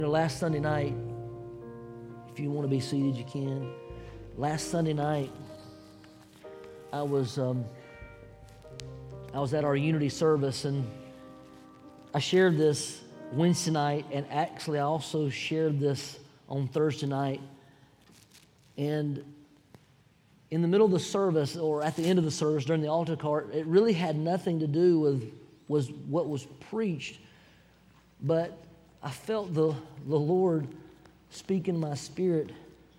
Last Sunday night, if you want to be seated, you can. Last Sunday night, I was at our Unity service, and I shared this Wednesday night, and actually I also shared this on Thursday night. And in the middle of the service, or at the end of the service during the altar call, it really had nothing to do with what was preached, but I felt the Lord speak in my spirit.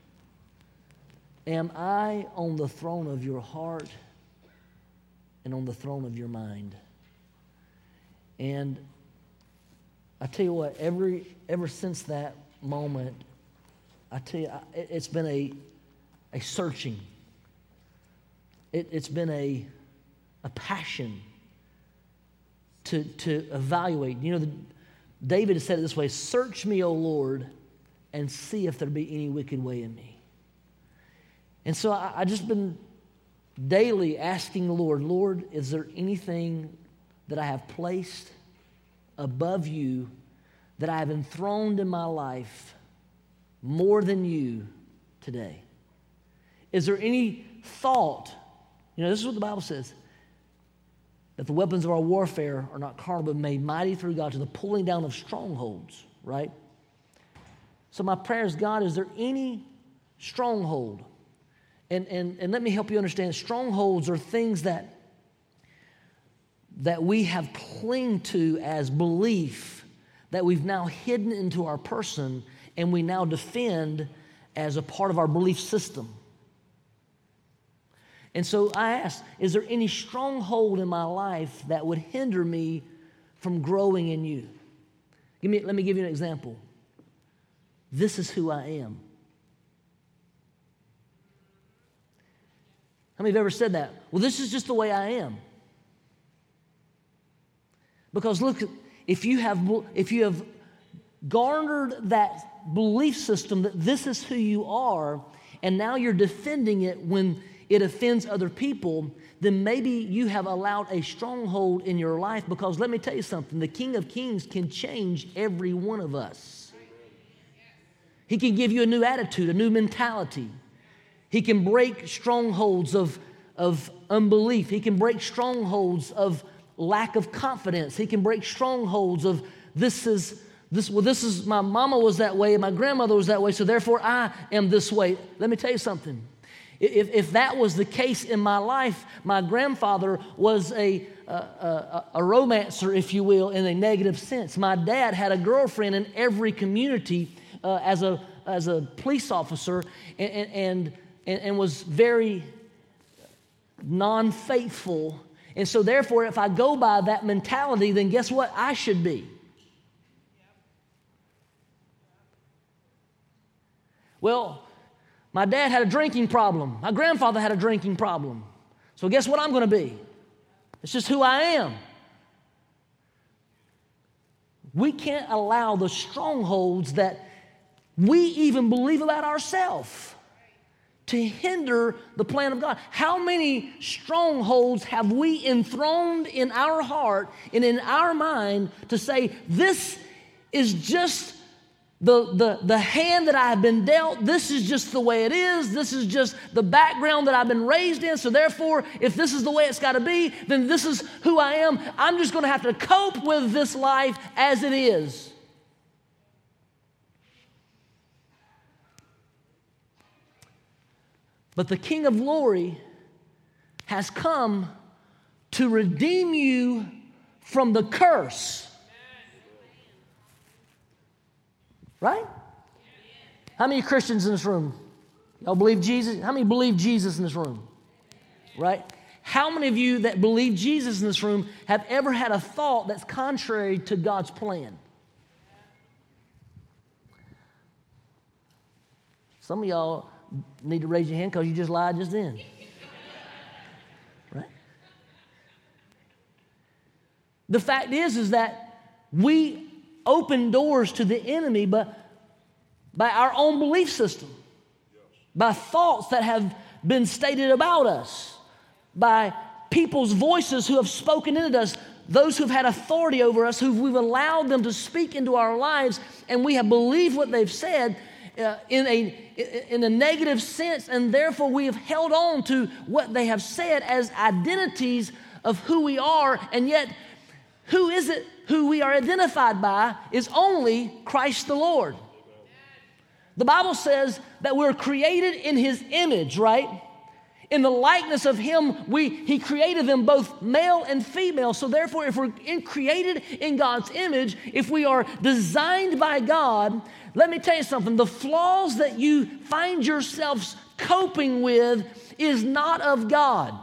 Am I on the throne of your heart and on the throne of your mind? And I tell you what, ever since that moment, I tell you, it's been a searching. It's been a passion to evaluate. You know, David has said it this way: "Search me, O Lord, and see if there be any wicked way in me." And so I just been daily asking the Lord, is there anything that I have placed above you, that I have enthroned in my life more than you today? Is there any thought? You know, this is what the Bible says, that the weapons of our warfare are not carnal, but made mighty through God to the pulling down of strongholds, right? So my prayer is, God, is there any stronghold? And let me help you understand, strongholds are things that we have clinged to as belief, that we've now hidden into our person, and we now defend as a part of our belief system. And so I asked, is there any stronghold in my life that would hinder me from growing in you? Let me give you an example. This is who I am. How many have ever said that? Well, this is just the way I am. Because look, if you have garnered that belief system that this is who you are, and now you're defending it when it offends other people, then maybe you have allowed a stronghold in your life. Because let me tell you something, the King of Kings can change every one of us. He can give you a new attitude, a new mentality. He can break strongholds of unbelief. He can break strongholds of lack of confidence. He can break strongholds of this is my mama was that way and my grandmother was that way, so therefore I am this way. Let me tell you something. If that was the case in my life, my grandfather was a romancer, if you will, in a negative sense. My dad had a girlfriend in every community as a police officer, and was very non-faithful. And so therefore, if I go by that mentality, then guess what I should be? Well, my dad had a drinking problem. My grandfather had a drinking problem. So guess what I'm going to be? It's just who I am. We can't allow the strongholds that we even believe about ourselves to hinder the plan of God. How many strongholds have we enthroned in our heart and in our mind to say, this is just the hand that I have been dealt, this is just the way it is, this is just the background that I've been raised in, so therefore, if this is the way it's got to be, then this is who I am. I'm just going to have to cope with this life as it is. But the King of Glory has come to redeem you from the curse. Right? How many Christians in this room? Y'all believe Jesus? How many believe Jesus in this room? Right? How many of you that believe Jesus in this room have ever had a thought that's contrary to God's plan? Some of y'all need to raise your hand because you just lied just then. Right? The fact is that we open doors to the enemy, but by our own belief system, by thoughts that have been stated about us, by people's voices who have spoken into us. those who've had authority over us, who we've allowed them to speak into our lives, and we have believed what they've said in a negative sense, and therefore we have held on to what they have said as identities of who we are, and yet who is it who we are identified by is only Christ the Lord. The Bible says that we're created in His image, right? In the likeness of Him, He created them both male and female. So therefore, if we're created in God's image, if we are designed by God, let me tell you something. The flaws that you find yourselves coping with is not of God.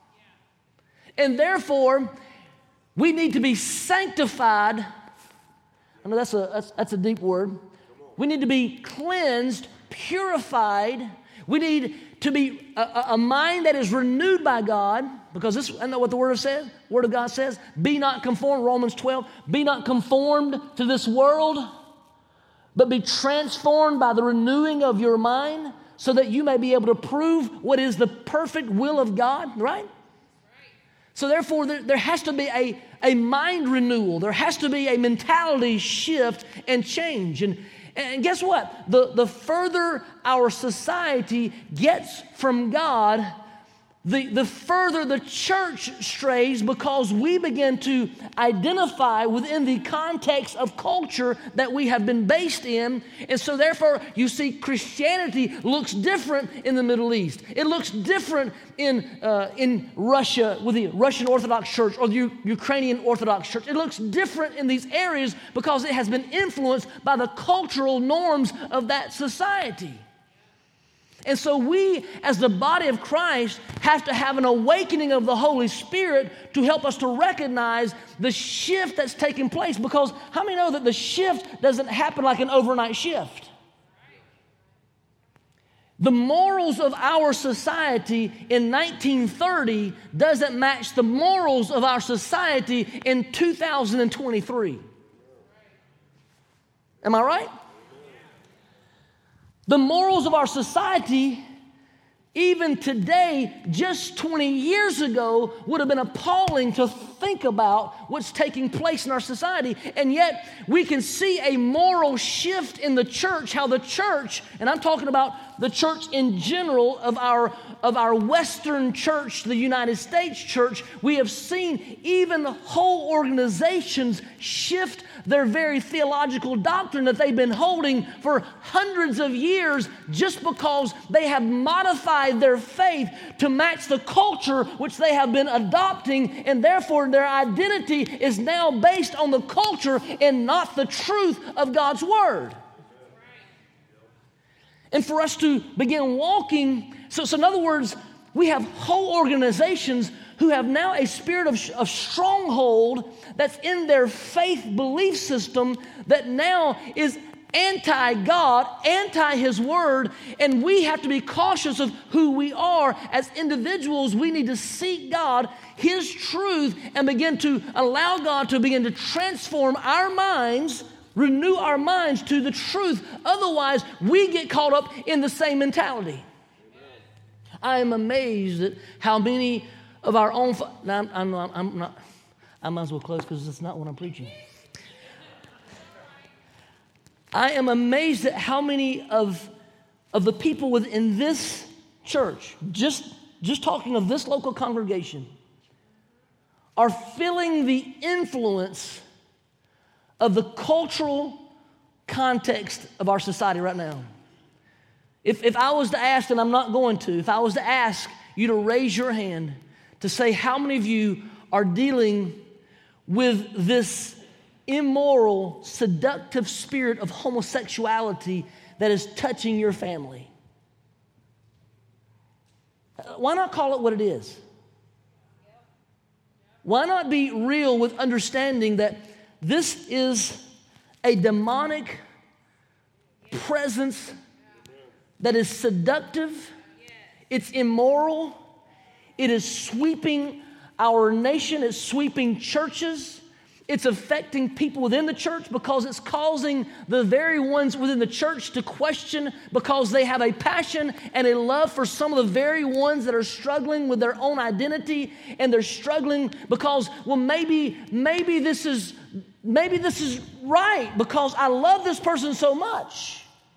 And therefore, we need to be sanctified. I know that's a deep word. We need to be cleansed, purified. We need to be a mind that is renewed by God, because this, I know what the Word of God says. Be not conformed, Romans 12. Be not conformed to this world, but be transformed by the renewing of your mind, so that you may be able to prove what is the perfect will of God, right? So therefore, there has to be a mind renewal. There has to be a mentality shift and change. And guess what? The further our society gets from God, the further the church strays, because we begin to identify within the context of culture that we have been based in. And so therefore, you see Christianity looks different in the Middle East. It looks different in Russia with the Russian Orthodox Church or the Ukrainian Orthodox Church. It looks different in these areas because it has been influenced by the cultural norms of that society. And so we, as the body of Christ, have to have an awakening of the Holy Spirit to help us to recognize the shift that's taking place. Because how many know that the shift doesn't happen like an overnight shift? The morals of our society in 1930 doesn't match the morals of our society in 2023. Am I right? The morals of our society, even today, just 20 years ago, would have been appalling to think about what's taking place in our society. And yet, we can see a moral shift in the church, how the church, and I'm talking about the church in general of our Western church, the United States church, we have seen even whole organizations shift their very theological doctrine that they've been holding for hundreds of years, just because they have modified their faith to match the culture which they have been adopting, and therefore their identity is now based on the culture and not the truth of God's Word. And for us to begin walking, so in other words, we have whole organizations who have now a spirit of stronghold that's in their faith belief system that now is anti-God, anti-His Word, and we have to be cautious of who we are. As individuals, we need to seek God, His truth, and begin to allow God to begin to transform our minds, renew our minds to the truth. Otherwise, we get caught up in the same mentality. I am amazed at how many of our own... I'm not. I might as well close because it's not what I'm preaching. I am amazed at how many of the people within this church, just talking of this local congregation, are feeling the influence of the cultural context of our society right now. If I was to ask, and I'm not going to, if I was to ask you to raise your hand to say how many of you are dealing with this immoral, seductive spirit of homosexuality that is touching your family. Why not call it what it is? Why not be real with understanding that this is a demonic presence that is seductive, it's immoral, it is sweeping our nation, it's sweeping churches, It's affecting people within the church because it's causing the very ones within the church to question because they have a passion and a love for some of the very ones that are struggling with their own identity, and they're struggling because, well, maybe this is right because I love this person so much.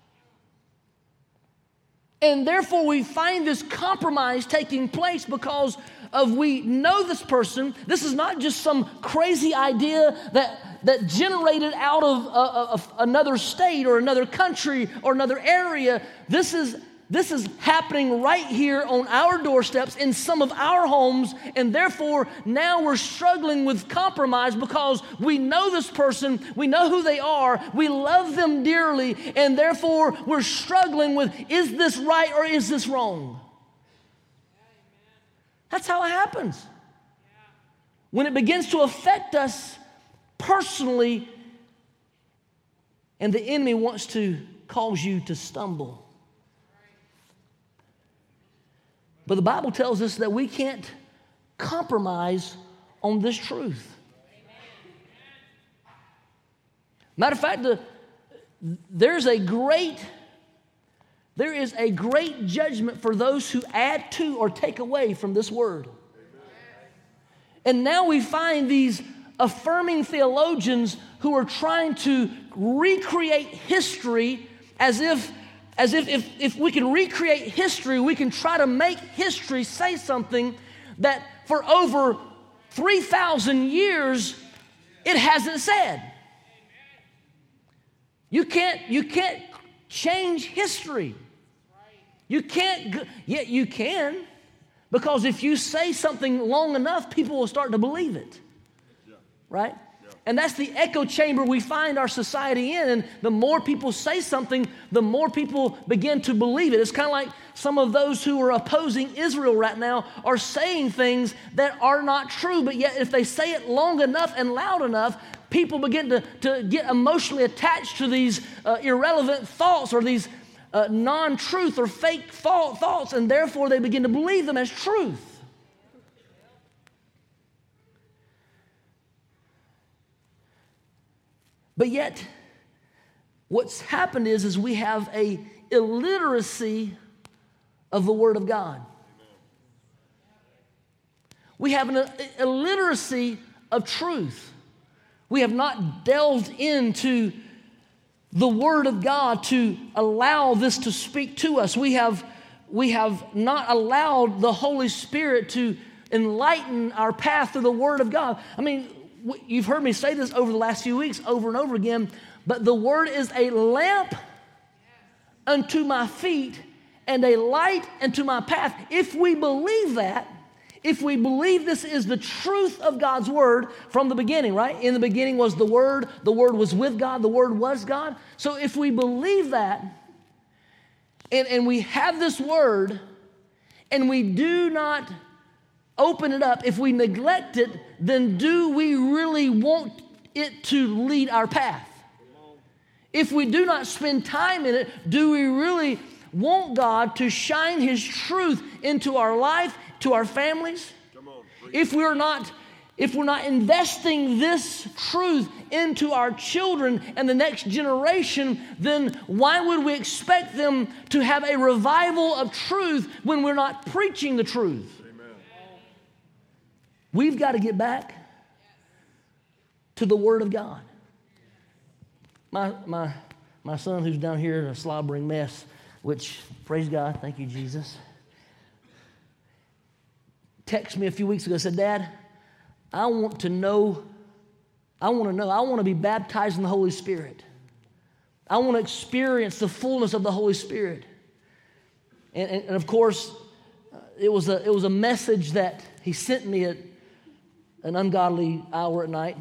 And therefore we find this compromise taking place because of we know this person. This is not just some crazy idea that generated out of another state or another country or another area. This is happening right here on our doorsteps in some of our homes, and therefore now we're struggling with compromise because we know this person, we know who they are, we love them dearly, and therefore we're struggling with, is this right or is this wrong? That's how it happens. When it begins to affect us personally, and the enemy wants to cause you to stumble. But the Bible tells us that we can't compromise on this truth. Matter of fact, there is a great judgment for those who add to or take away from this word. And now we find these affirming theologians who are trying to recreate history as if we can recreate history, we can try to make history say something that for over 3,000 years it hasn't said. You can't change history. You can't, yet you can, because if you say something long enough, people will start to believe it. Right? And that's the echo chamber we find our society in. And the more people say something, the more people begin to believe it. It's kind of like some of those who are opposing Israel right now are saying things that are not true. But yet if they say it long enough and loud enough, people begin to get emotionally attached to these irrelevant thoughts or these non-truth or fake thoughts. And therefore they begin to believe them as truth. But yet, what's happened is we have a illiteracy of the Word of God. We have an illiteracy of truth. We have not delved into the Word of God to allow this to speak to us. We have not allowed the Holy Spirit to enlighten our path through the Word of God. I mean, you've heard me say this over the last few weeks over and over again, but the Word is a lamp unto my feet and a light unto my path. If we believe that, if we believe this is the truth of God's Word from the beginning, right? In the beginning was the Word was with God, the Word was God. So if we believe that, and we have this Word, and we do not open it up, if we neglect it, then do we really want it to lead our path? If we do not spend time in it, do we really want God to shine His truth into our life, to our families? If we're not investing this truth into our children and the next generation, then why would we expect them to have a revival of truth when we're not preaching the truth? We've got to get back to the Word of God. My son, who's down here, a slobbering mess, which, praise God, thank you, Jesus, texted me a few weeks ago, said, Dad, I want to be baptized in the Holy Spirit. I want to experience the fullness of the Holy Spirit. And of course, it was a message that he sent me at an ungodly hour at night.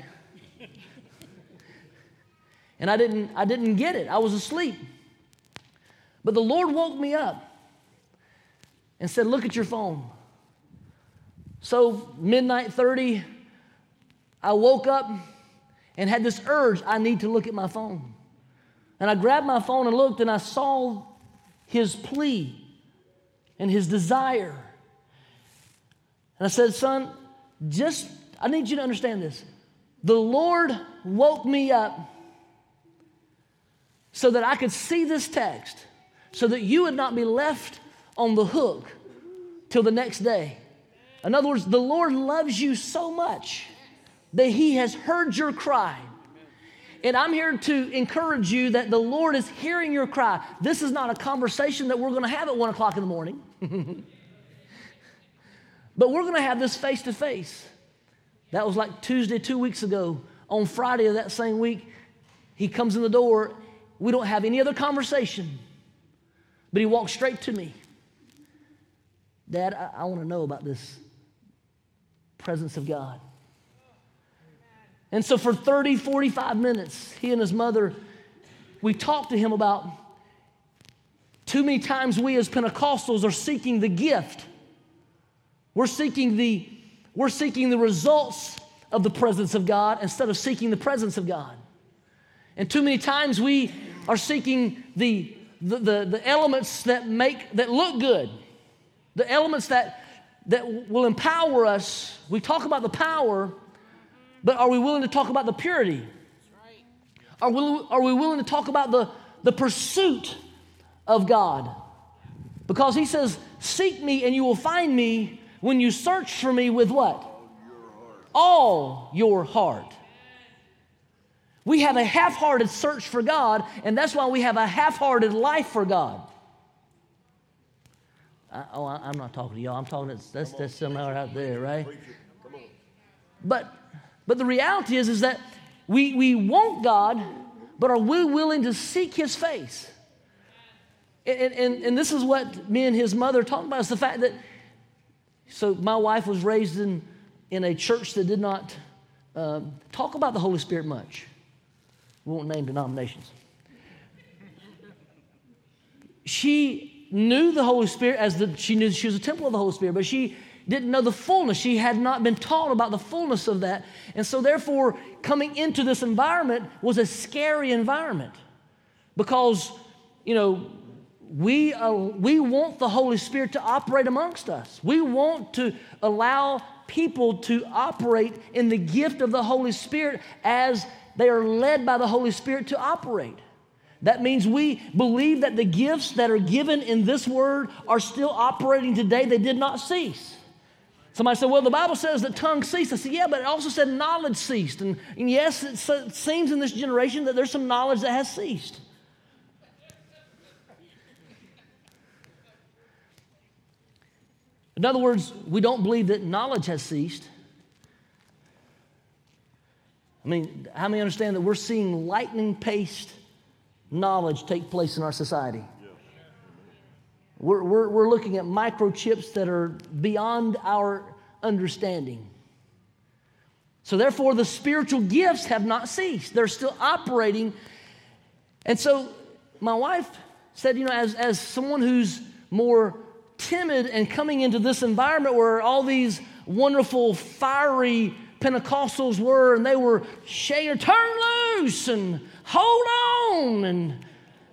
And I didn't get it. I was asleep. But the Lord woke me up and said, look at your phone. So midnight 30, I woke up and had this urge, I need to look at my phone. And I grabbed my phone and looked, and I saw his plea and his desire. And I said, son, I need you to understand this. the Lord woke me up so that I could see this text, so that you would not be left on the hook till the next day. In other words, the Lord loves you so much that He has heard your cry. And I'm here to encourage you that the Lord is hearing your cry. This is not a conversation that we're going to have at 1 o'clock in the morning. But we're going to have this face to face. That was like Tuesday, 2 weeks ago. On Friday of that same week, he comes in the door. We don't have any other conversation. But he walks straight to me. Dad, I want to know about this presence of God. And so for 30, 45 minutes, he and his mother, we talked to him about too many times we as Pentecostals are seeking the gift. We're seeking the results of the presence of God instead of seeking the presence of God. And too many times we are seeking the elements that look good, the elements that will empower us. We talk about the power, but are we willing to talk about the purity? Are we willing to talk about the pursuit of God? Because he says, seek me and you will find me when you search for me with what? All your heart. We have a half-hearted search for God, and that's why we have a half-hearted life for God. I'm not talking to y'all. I'm talking to that's somewhere out there, right? But the reality is that we want God, but are we willing to seek His face? And this is what me and his mother talked about, is the fact that, so my wife was raised in a church that did not talk about the Holy Spirit much. We won't name denominations. She knew the Holy Spirit she knew she was a temple of the Holy Spirit, but she didn't know the fullness. She had not been taught about the fullness of that. And so therefore, coming into this environment was a scary environment because, we want the Holy Spirit to operate amongst us. We want to allow people to operate in the gift of the Holy Spirit as they are led by the Holy Spirit to operate. That means we believe that the gifts that are given in this word are still operating today. They did not cease. Somebody said, well, the Bible says that tongues ceased. I said, yeah, but it also said knowledge ceased. And yes, it seems in this generation that there's some knowledge that has ceased. In other words, we don't believe that knowledge has ceased. I mean, how many understand that we're seeing lightning-paced knowledge take place in our society? We're looking at microchips that are beyond our understanding. So therefore, the spiritual gifts have not ceased. They're still operating. And so my wife said, as someone who's more timid and coming into this environment where all these wonderful, fiery Pentecostals were, and they were shaking, turn loose and hold on. And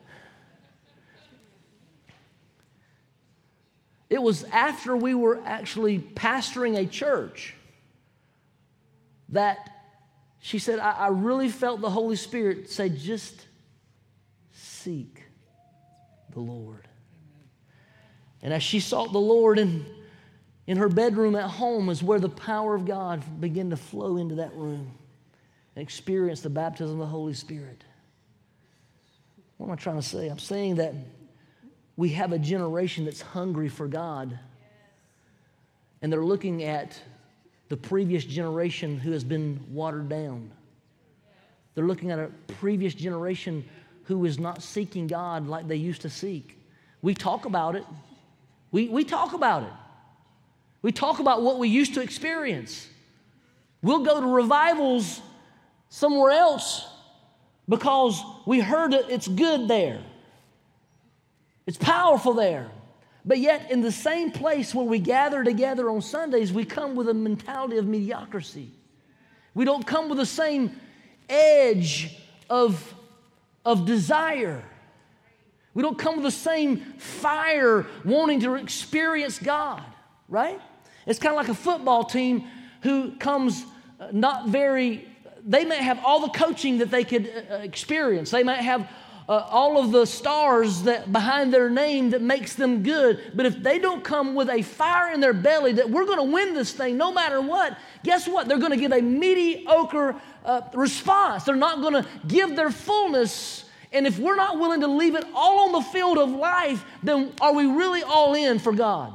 it was after we were actually pastoring a church that she said, I really felt the Holy Spirit say, just seek the Lord. And as she sought the Lord in her bedroom at home is where the power of God began to flow into that room and experience the baptism of the Holy Spirit. What am I trying to say? I'm saying that we have a generation that's hungry for God, and they're looking at the previous generation who has been watered down. They're looking at a previous generation who is not seeking God like they used to seek. We talk about it. We talk about it. We talk about what we used to experience. We'll go to revivals somewhere else because we heard it's good there. It's powerful there. But yet in the same place where we gather together on Sundays, we come with a mentality of mediocrity. We don't come with the same edge of desire. We don't come with the same fire wanting to experience God, right? It's kind of like a football team who comes not very they may have all the coaching that they could experience. They might have all of the stars that behind their name that makes them good. But if they don't come with a fire in their belly that we're going to win this thing no matter what, guess what? They're going to get a mediocre response. They're not going to give their fullness. And if we're not willing to leave it all on the field of life, then are we really all in for God?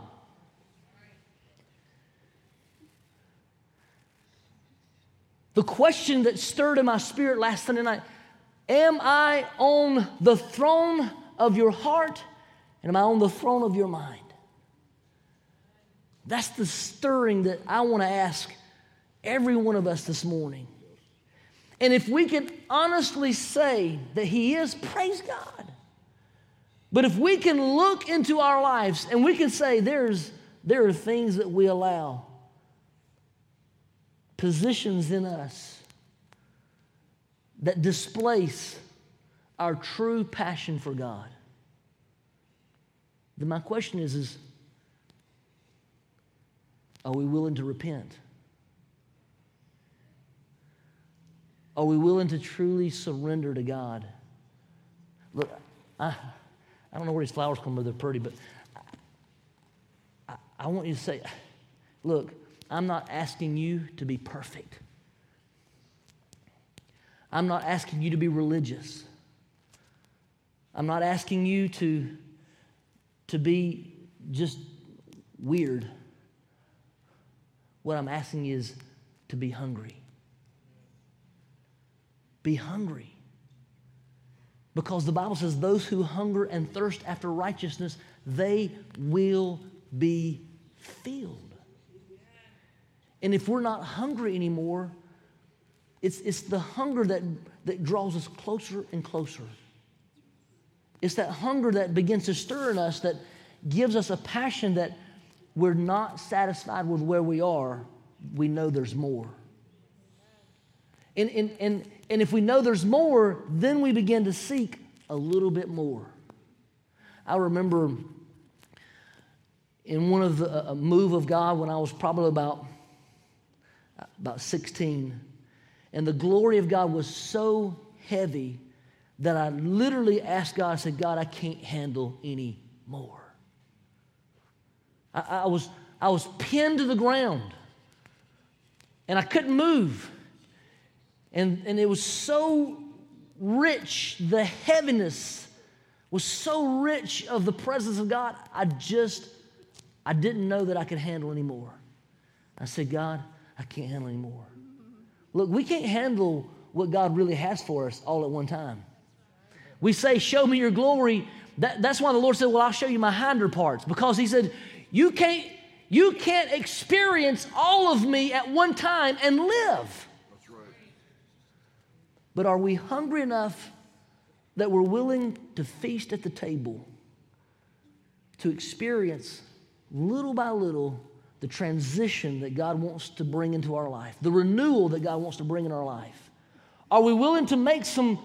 The question that stirred in my spirit last Sunday night, am I on the throne of your heart and am I on the throne of your mind? That's the stirring that I want to ask every one of us this morning. And if we can honestly say that He is, praise God. But if we can look into our lives and we can say there are things that we allow, positions in us that displace our true passion for God, then my question is are we willing to repent? Are we willing to truly surrender to God? Look, I don't know where these flowers come from, they're pretty, but I want you to say, look, I'm not asking you to be perfect. I'm not asking you to be religious. I'm not asking you to be just weird. What I'm asking is to be hungry. Be hungry. Because the Bible says those who hunger and thirst after righteousness, they will be filled. And if we're not hungry anymore, it's the hunger that draws us closer and closer. It's that hunger that begins to stir in us that gives us a passion that we're not satisfied with where we are. We know there's more. And if we know there's more, then we begin to seek a little bit more. I remember in one of the move of God when I was probably about 16, and the glory of God was so heavy that I literally asked God, I said, God, I can't handle any more. I was pinned to the ground, and I couldn't move. And it was so rich, the heaviness was so rich of the presence of God, I didn't know that I could handle anymore. I said, God, I can't handle anymore. Look, we can't handle what God really has for us all at one time. We say, show me your glory. That's why the Lord said, well, I'll show you my hinder parts. Because He said, you can't experience all of me at one time and live. That's right. But are we hungry enough that we're willing to feast at the table to experience little by little the transition that God wants to bring into our life, the renewal that God wants to bring in our life? Are we willing to make some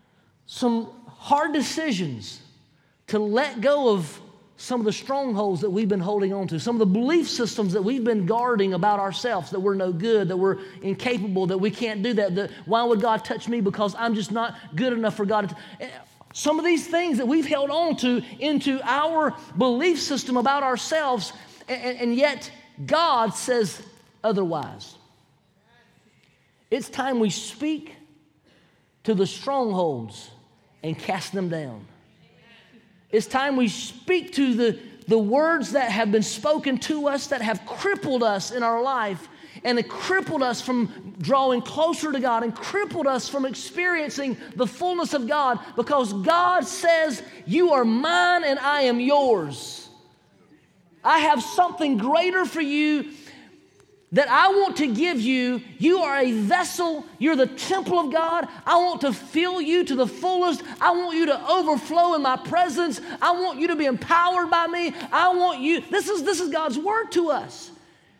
hard decisions to let go of some of the strongholds that we've been holding on to, some of the belief systems that we've been guarding about ourselves, that we're no good, that we're incapable, that we can't do that why would God touch me because I'm just not good enough for God to... Some of these things that we've held on to into our belief system about ourselves, and yet God says otherwise. It's time we speak to the strongholds and cast them down. It's time we speak to the words that have been spoken to us that have crippled us in our life, and it crippled us from drawing closer to God and crippled us from experiencing the fullness of God, because God says, you are mine and I am yours. I have something greater for you that I want to give you. You are a vessel. You're the temple of God. I want to fill you to the fullest. I want you to overflow in my presence. I want you to be empowered by me. I want you. This is God's word to us.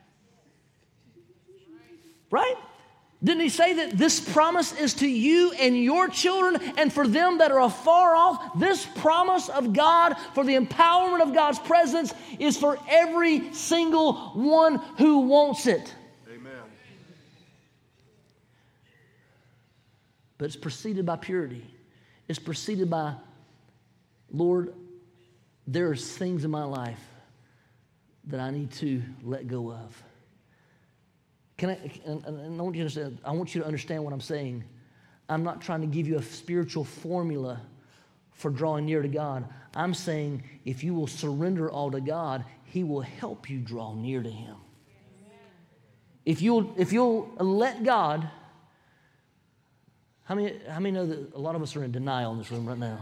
Right? Didn't He say that this promise is to you and your children, and for them that are afar off? This promise of God for the empowerment of God's presence is for every single one who wants it. Amen. but it's preceded by purity. It's preceded by, Lord, there are things in my life that I need to let go of. And I want you to understand what I'm saying. I'm not trying to give you a spiritual formula for drawing near to God. I'm saying if you will surrender all to God, He will help you draw near to Him. If you'll let God, how many know that a lot of us are in denial in this room right now?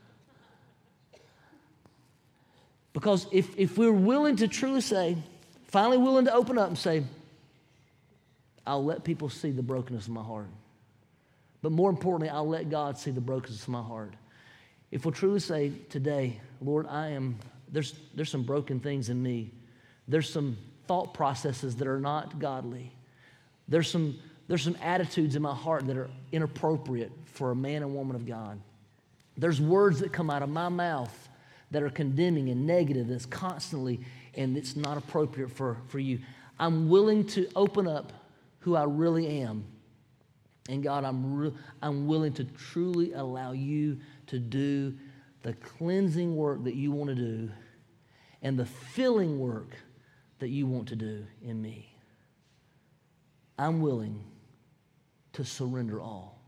Because if we're willing to truly say, finally willing to open up and say, I'll let people see the brokenness of my heart. But more importantly, I'll let God see the brokenness of my heart. If we'll truly say today, Lord, there's some broken things in me. There's some thought processes that are not godly. There's some attitudes in my heart that are inappropriate for a man and woman of God. There's words that come out of my mouth that are condemning and negative, that's constantly, and it's not appropriate for you. I'm willing to open up who I really am. And God, I'm willing to truly allow you to do the cleansing work that you want to do and the filling work that you want to do in me. I'm willing to surrender all.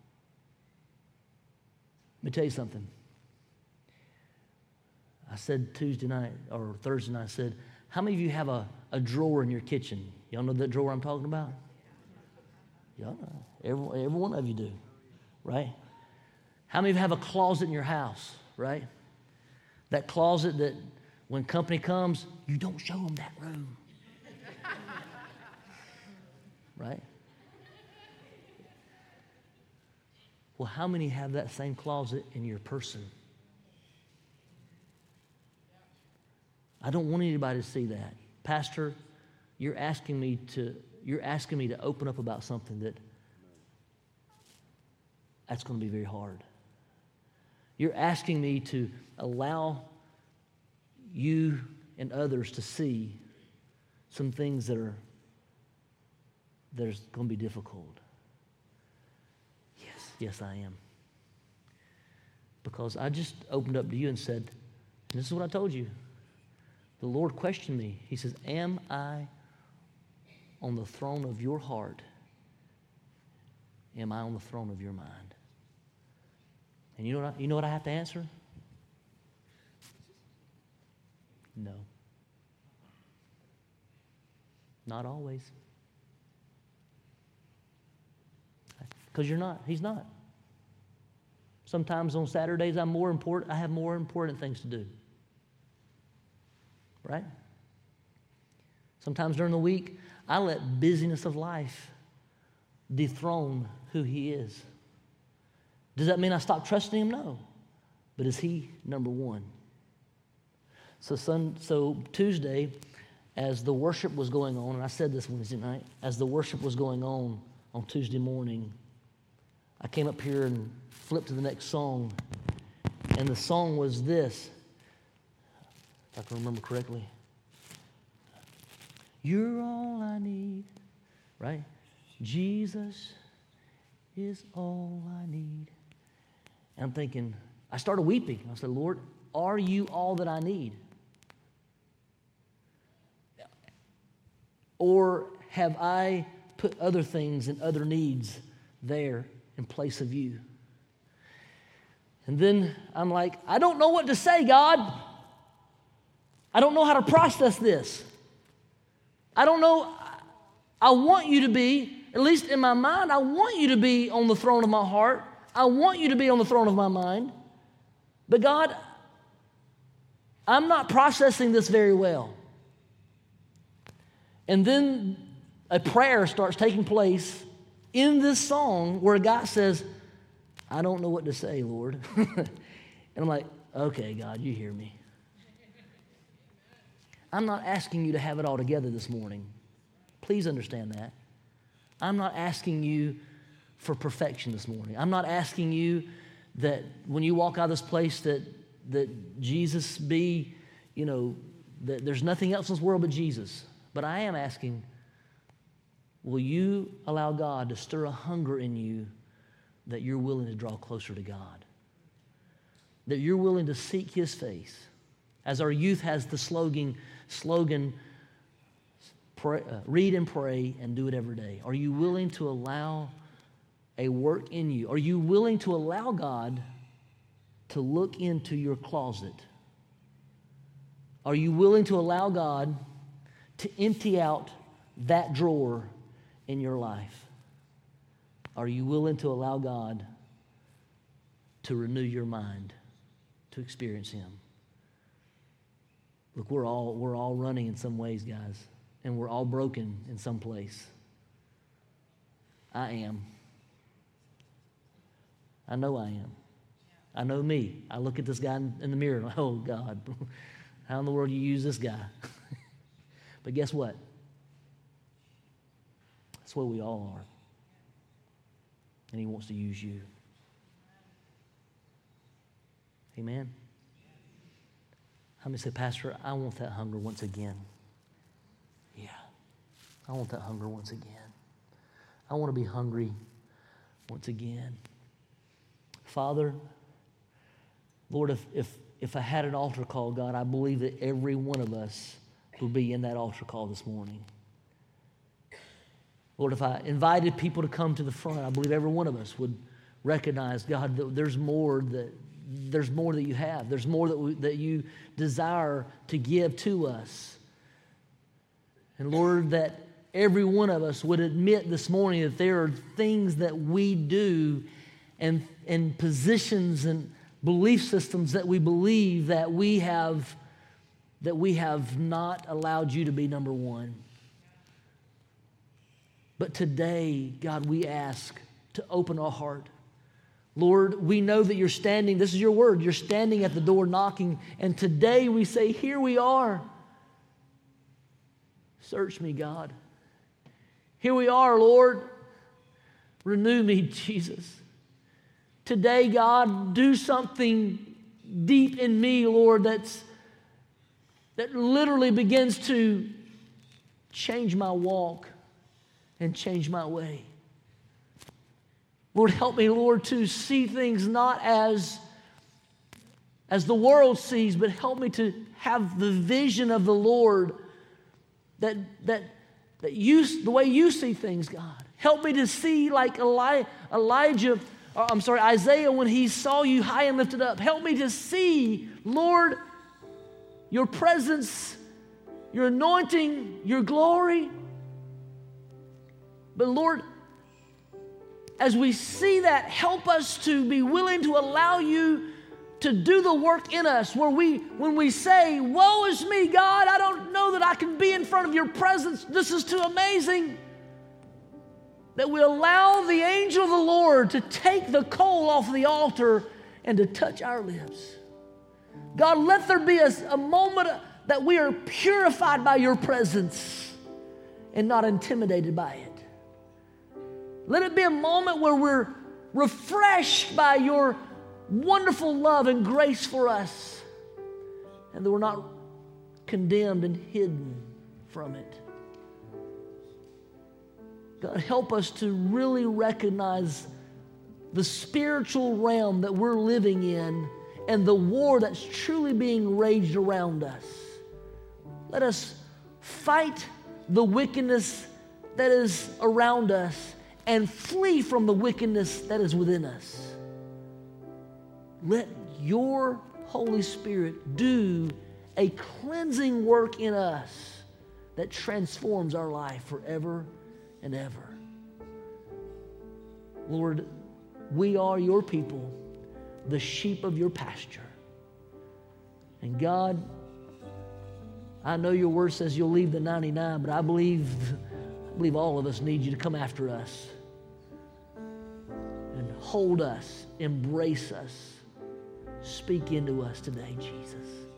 Let me tell you something. I said Tuesday night or Thursday night, I said, how many of you have a drawer in your kitchen? Y'all know that drawer I'm talking about? Y'all know. Every one of you do, right? How many of you have a closet in your house, right? That closet that when company comes, you don't show them that room. Right? Well, how many have that same closet in your person? I don't want anybody to see that. Pastor, you're asking me to open up about something that's going to be very hard. You're asking me to allow you and others to see some things that are going to be difficult. Yes, I am. Because I just opened up to you and said, and this is what I told you. The Lord questioned me. He says, am I on the throne of your heart? Am I on the throne of your mind? And you know what I have to answer? No. Not always. Because you're not. He's not. Sometimes on Saturdays I have more important things to do. Right? Sometimes during the week, I let busyness of life dethrone who He is. Does that mean I stop trusting Him? No. But is He number one? So Tuesday, as the worship was going on, and I said this Wednesday night, as the worship was going on Tuesday morning, I came up here and flipped to the next song, and the song was this, if I can remember correctly. You're all I need, right? Jesus is all I need. And I'm thinking, I started weeping. I said, Lord, are you all that I need? Or have I put other things and other needs there in place of you? And then I'm like, I don't know what to say, God. I don't know how to process this. I don't know. I want you to be, at least in my mind, I want you to be on the throne of my heart. I want you to be on the throne of my mind. But God, I'm not processing this very well. And then a prayer starts taking place in this song where God says, I don't know what to say, Lord. And I'm like, okay, God, you hear me. I'm not asking you to have it all together this morning. Please understand that. I'm not asking you for perfection this morning. I'm not asking you that when you walk out of this place that Jesus be, that there's nothing else in this world but Jesus. But I am asking, will you allow God to stir a hunger in you that you're willing to draw closer to God, that you're willing to seek His face. As our youth has the slogan pray, read and pray and do it every day. Are you willing to allow a work in you? Are you willing to allow God to look into your closet? Are you willing to allow God to empty out that drawer in your life? Are you willing to allow God to renew your mind, to experience Him? Look, we're all running in some ways, guys, and we're all broken in some place. I am. I know I am. I know me. I look at this guy in the mirror and, oh, God, how in the world do you use this guy? But guess what? That's what we all are. And He wants to use you. Amen? How many say, Pastor, I want that hunger once again? Yeah, I want that hunger once again. I want to be hungry once again. Father, Lord, if I had an altar call, God, I believe that every one of us would be in that altar call this morning. Lord, if I invited people to come to the front, I believe every one of us would recognize, God, that there's more that you have. There's more that you desire to give to us. And Lord, that every one of us would admit this morning that there are things that we do and positions and belief systems that we believe that we have not allowed you to be number one. But today, God, we ask to open our heart. Lord, we know that you're standing, this is your word, you're standing at the door knocking, and today we say, here we are. Search me, God. Here we are, Lord. Renew me, Jesus. Today, God, do something deep in me, Lord, that literally begins to change my walk and change my way. Lord, help me, Lord, to see things not as the world sees, but help me to have the vision of the Lord that you, the way you see things, God. Help me to see like Isaiah when he saw you high and lifted up. Help me to see, Lord, your presence, your anointing, your glory. But Lord, as we see that, help us to be willing to allow you to do the work in us when we say, woe is me, God, I don't know that I can be in front of your presence. This is too amazing. That we allow the angel of the Lord to take the coal off the altar and to touch our lips. God, let there be a moment that we are purified by your presence and not intimidated by it. Let it be a moment where we're refreshed by your wonderful love and grace for us, and that we're not condemned and hidden from it. God, help us to really recognize the spiritual realm that we're living in and the war that's truly being raged around us. Let us fight the wickedness that is around us and flee from the wickedness that is within us. Let your Holy Spirit do a cleansing work in us that transforms our life forever and ever. Lord, we are your people, the sheep of your pasture. And God, I know your word says you'll leave the 99, but I believe all of us need you to come after us and hold us, embrace us, speak into us today, Jesus.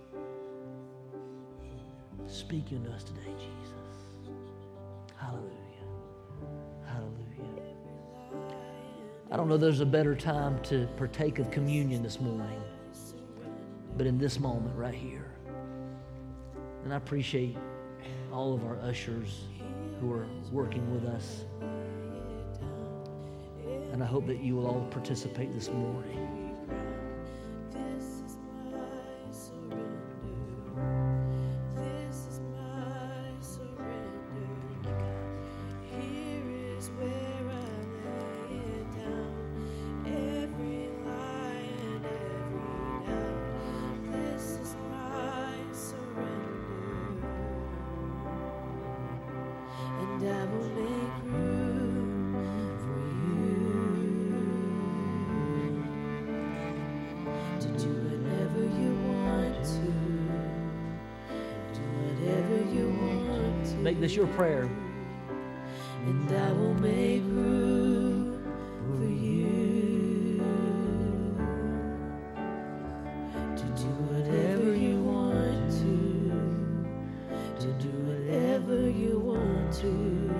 Speak into us today, Jesus. Hallelujah. Hallelujah. I don't know there's a better time to partake of communion this morning, but in this moment right here. And I appreciate all of our ushers who are working with us. And I hope that you will all participate this morning. Make this your prayer. And I will make room for you to do whatever you want to do whatever you want to.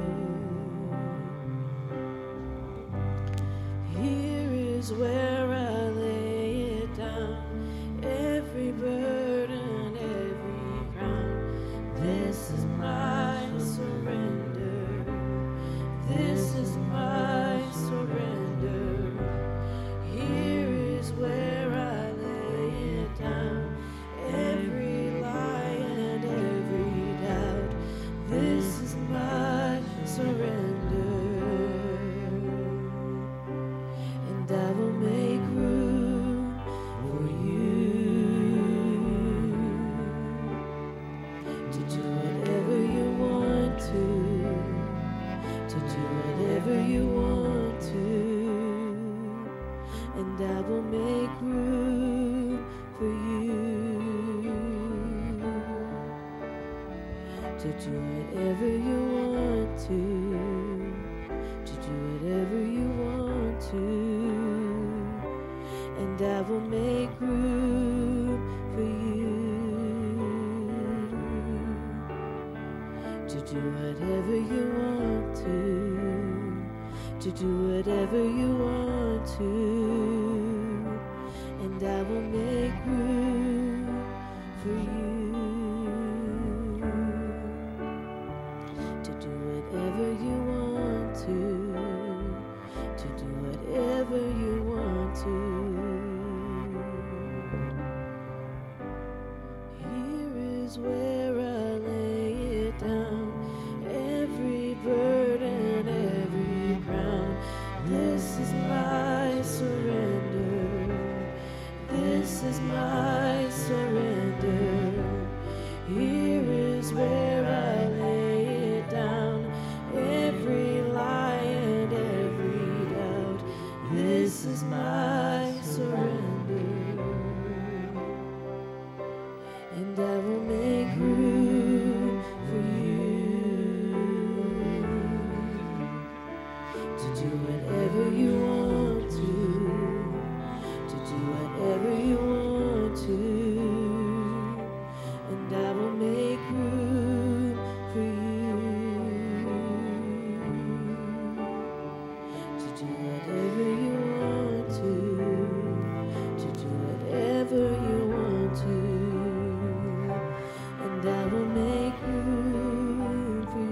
Here is where I lay it down, every burden, every crown. This is my surrender. This is my surrender. Here is where I lay it down, every lie and every doubt. This is my surrender. And I will make room for you to do whatever you want to do whatever you want to, and I will make room for you to do whatever you want to do whatever you want to, and I will make room for you to do whatever you want to do whatever you want to, and I will make room for you to do whatever you want to do whatever you want to. Here is where I lay it down, every burden, every crown. This is my surrender. This is my surrender. Here is where I lay it down, every lie and every doubt. This is my surrender. And I will make room for you to do whatever you want to do whatever you want to, and I will make room for you to do whatever you want to do whatever you want to, and I will make room for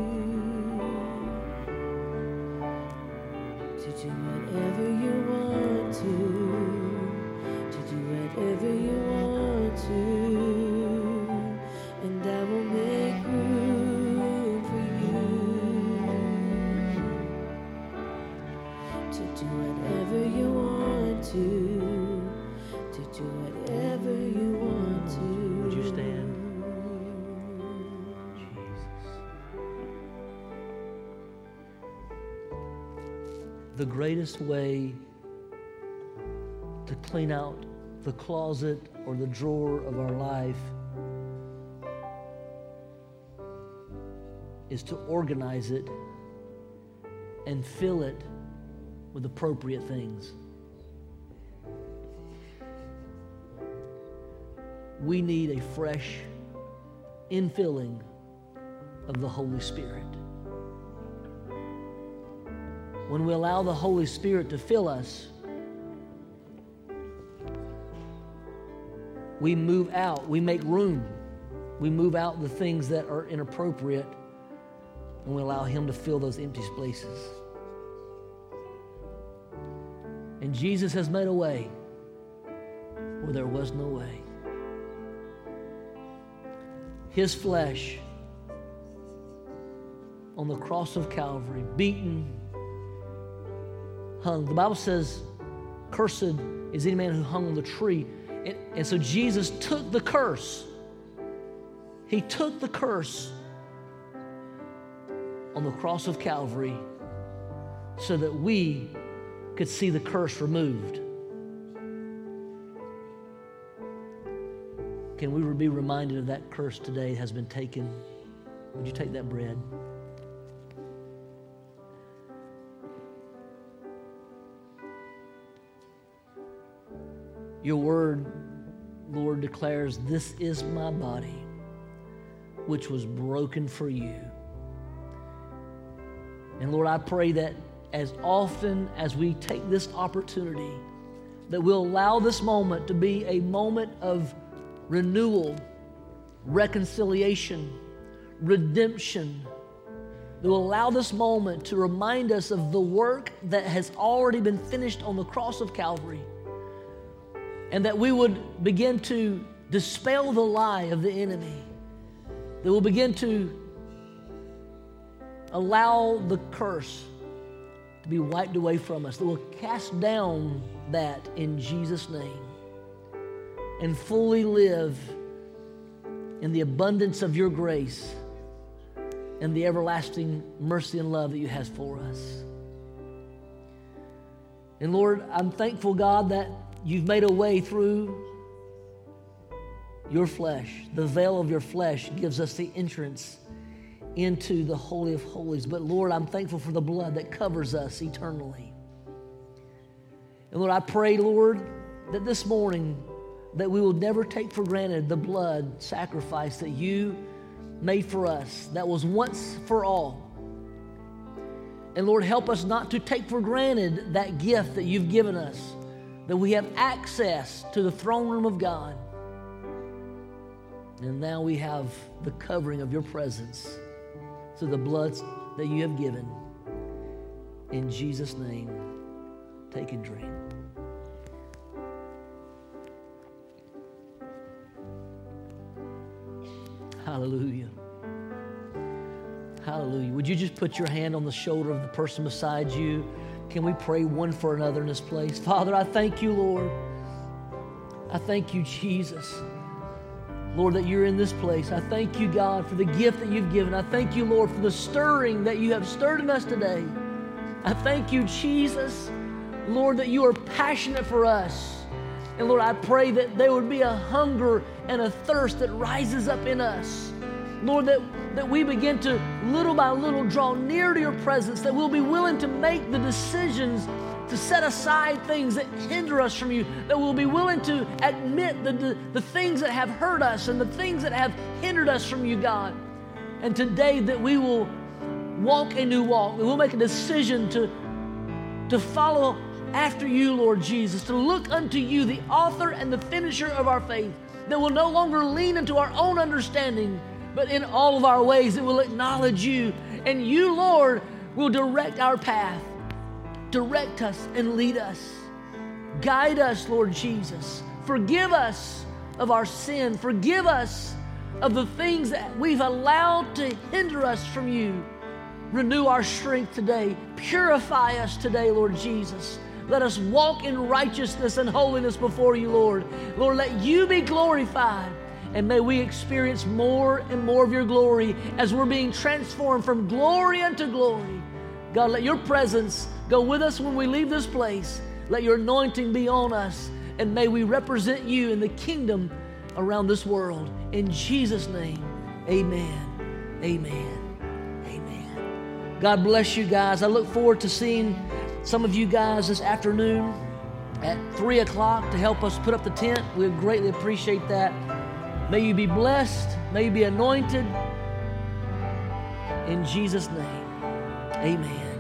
you to do whatever you want to do whatever you want to, and I will make room for you to do whatever you want to do whatever you want to. Would you stand? The greatest way to clean out the closet or the drawer of our life is to organize it and fill it with appropriate things. We need a fresh infilling of the Holy Spirit. When we allow the Holy Spirit to fill us, we move out, we make room. We move out the things that are inappropriate, and we allow Him to fill those empty spaces. And Jesus has made a way where there was no way. His flesh on the cross of Calvary, beaten, hung. The Bible says, cursed is any man who hung on the tree. And so Jesus took the curse. He took the curse on the cross of Calvary so that we could see the curse removed. Can we be reminded of that curse today has been taken? Would you take that bread? Your word, Lord, declares, this is my body, which was broken for you. And Lord, I pray that as often as we take this opportunity, that we'll allow this moment to be a moment of renewal, reconciliation, redemption. That will allow this moment to remind us of the work that has already been finished on the cross of Calvary. And that we would begin to dispel the lie of the enemy. That we'll begin to allow the curse to be wiped away from us. That we'll cast down that in Jesus' name and fully live in the abundance of your grace and the everlasting mercy and love that you have for us. And Lord, I'm thankful, God, that you've made a way through your flesh. The veil of your flesh gives us the entrance into the Holy of Holies. But Lord, I'm thankful for the blood that covers us eternally. And Lord, I pray, Lord, that this morning that we will never take for granted the blood sacrifice that you made for us, that was once for all. And Lord, help us not to take for granted that gift that you've given us, that we have access to the throne room of God. And now we have the covering of your presence through the blood that you have given. In Jesus' name, take and drink. Hallelujah. Hallelujah. Would you just put your hand on the shoulder of the person beside you? Can we pray one for another in this place? Father, I thank you, Lord. I thank you, Jesus. Lord, that you're in this place. I thank you, God, for the gift that you've given. I thank you, Lord, for the stirring that you have stirred in us today. I thank you, Jesus, Lord, that you are passionate for us. And Lord, I pray that there would be a hunger and a thirst that rises up in us. Lord, that we begin to little by little draw near to your presence, that we'll be willing to make the decisions to set aside things that hinder us from you, that we'll be willing to admit the things that have hurt us and the things that have hindered us from you, God. And today that we will walk a new walk, that we'll make a decision to follow after you, Lord Jesus, to look unto you, the author and the finisher of our faith, that will no longer lean into our own understanding, but in all of our ways, it will acknowledge you. And you, Lord, will direct our path. Direct us and lead us. Guide us, Lord Jesus. Forgive us of our sin. Forgive us of the things that we've allowed to hinder us from you. Renew our strength today. Purify us today, Lord Jesus. Let us walk in righteousness and holiness before you, Lord. Lord, let you be glorified. And may we experience more and more of your glory as we're being transformed from glory unto glory. God, let your presence go with us when we leave this place. Let your anointing be on us. And may we represent you in the kingdom around this world. In Jesus' name, amen, amen, amen. God bless you guys. I look forward to seeing some of you guys this afternoon at 3 o'clock to help us put up the tent. We greatly appreciate that. May you be blessed. May you be anointed. In Jesus' name, amen.